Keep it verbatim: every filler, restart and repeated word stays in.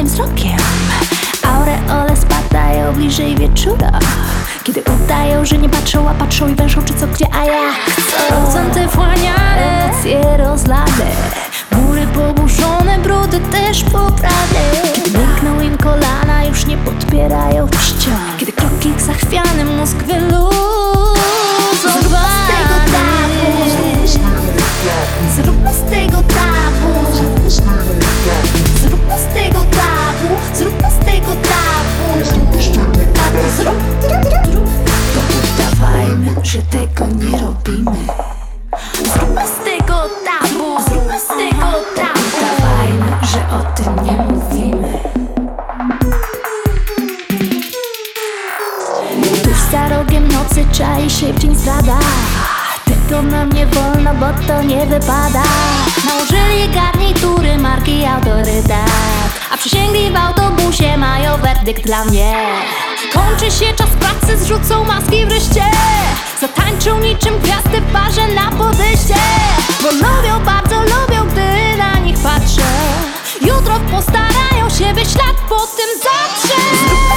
zakochanym wzrokiem. Aureole spadają bliżej wieczora, kiedy udają, że nie patrzą, a patrzą i węszą czy co, gdzie, a jak co. Procenty wchłaniane, emocje rozlane, góry poburzone, brudy też poprawione. Kiedy miękną im kolana, już nie podpierają ścian, kiedy kroki ich zachwiany, mózg wyluzowany. Zróbmy z tego tabu, zróbmy z tego tabu, zróbmy z tego tabu, tabu, zrób, zrób. To udawajmy, że tego nie robimy. Zróbmy z tego tabu, zróbmy z tego tabu. Udawajmy, że o tym nie mówimy. Tuż za rogiem nocy czai się dzień zdrada. Tego nam nie wolno, bo to nie wypada. Nałożyli garnitury marki autorytet, a przysięgli w autobusie mają werdykt dla mnie. Kończy się czas pracy, zrzucą maski wreszcie, zatańczą niczym gwiazdy w barze na podejście. Bo lubią, bardzo lubią, gdy na nich patrzę. Jutro postarają się, by ślad po tym zatrzeć.